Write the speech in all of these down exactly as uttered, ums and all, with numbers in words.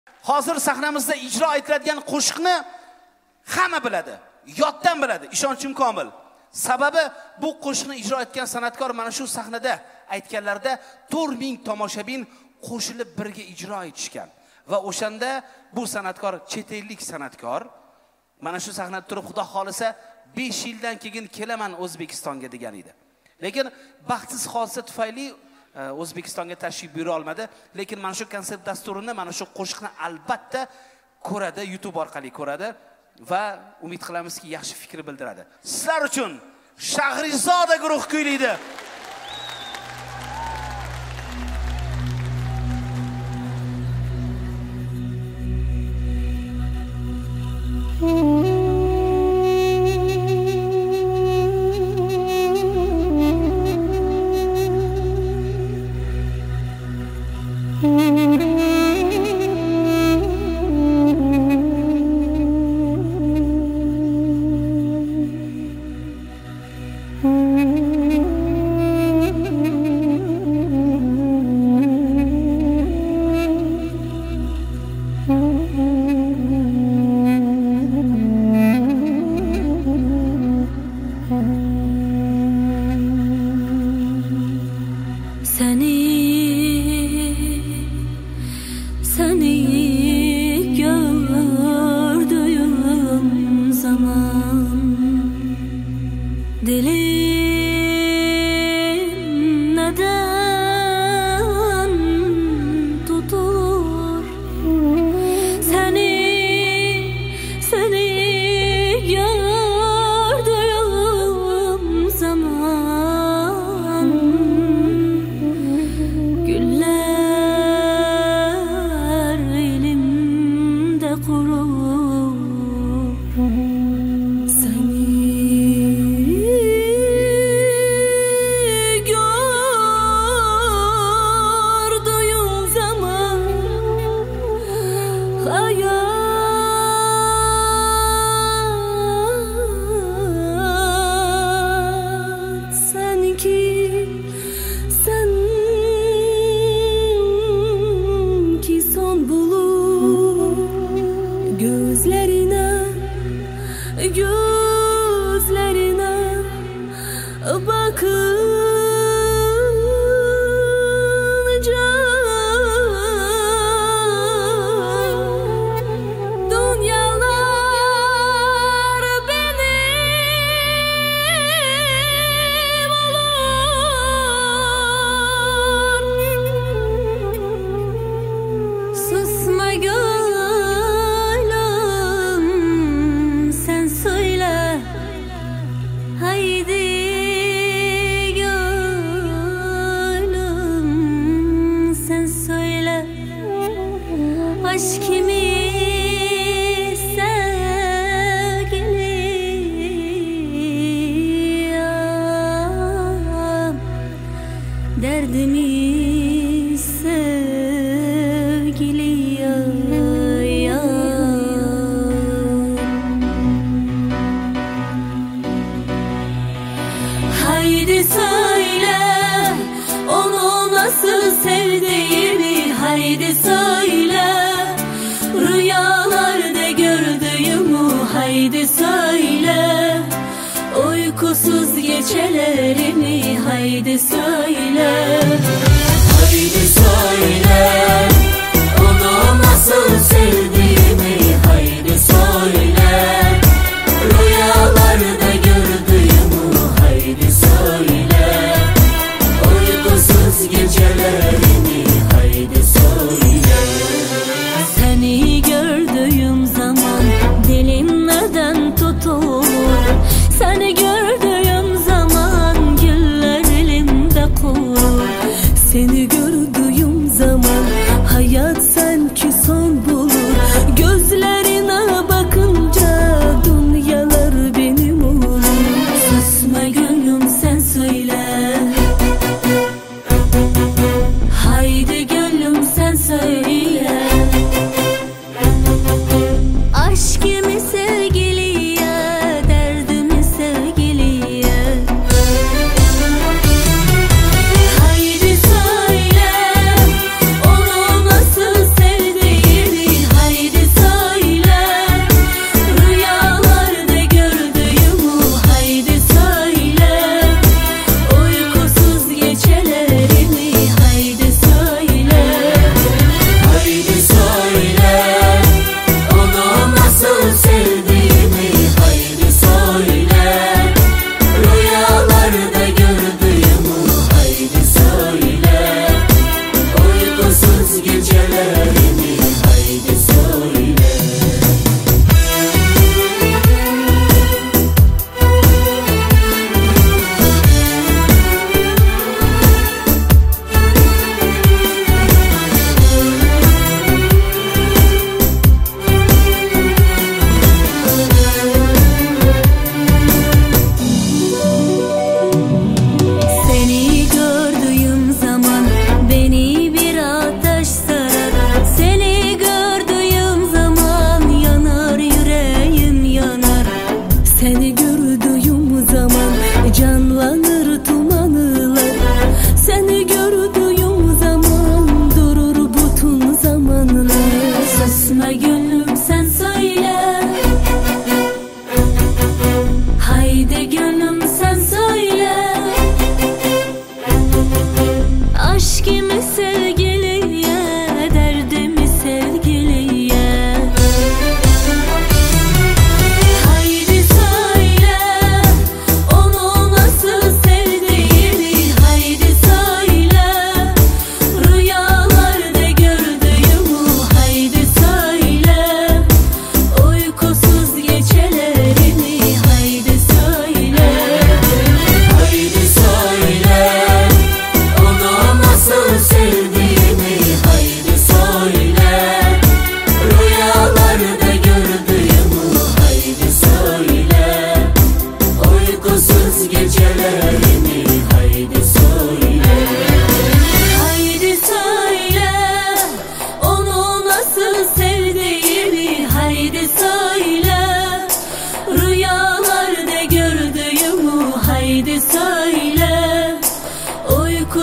Hozir sahnamizda ijro etiladigan qo'shiqni hamma biladi, yoddan biladi, ishonchim komil. Sababi bu qo'shiqni ijro etgan san'atkor mana shu sahnada aytganlarda to'rt ming tomoshabin qo'shilib birga ijro etishgan. Va o'shanda bu san'atkor chet ellik san'atkor mana shu sahnada turib Xudo xolisa besh yildan keyin kelaman O'zbekistonga degan edi. Lekin baxtsiz hodisa tufayli O'zbekistonga tashrif buyura olmadi, lekin mana shu konsert dasturini, mana shu qo'shiqni albatta ko'radi, YouTube orqali ko'radi va umid qilamizki, yaxshi fikr bildiradi. Sizlar uchun Shahrizoda guruh kuylaydi.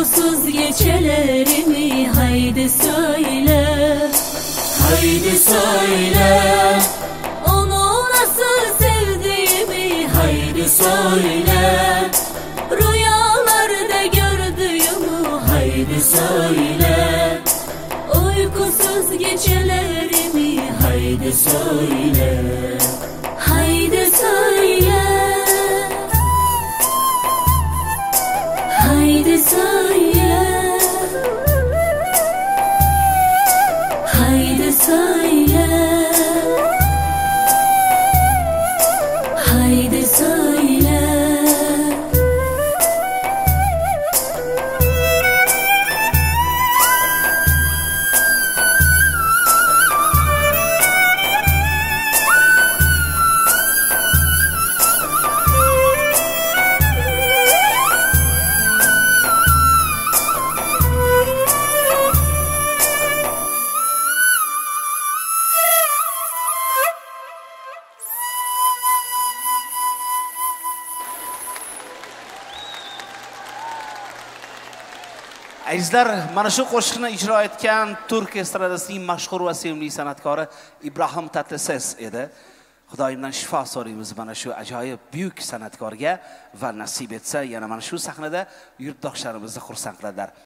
Uykusuz gecelerimi haydi söyle, haydi söyle. Onu nasıl sevdiğimi haydi söyle. Rüyalarda gördüğümü haydi söyle. Uykusuz gecelerimi haydi söyle, haydi söyle, haydi söyle, haydi söyle, haydi söyle. Azizlar, mana shu qo'shiqni ijro etgan Turk estradasining mashhur va sevimli san'atkori Ibrohim Tatlises edi. Xudoyimdan shifo so'raymiz mana shu ajoyib buyuk san'atkorga va nasib etsa yana mana shu sahnada yurtdoshlarimizni xursand qiladilar.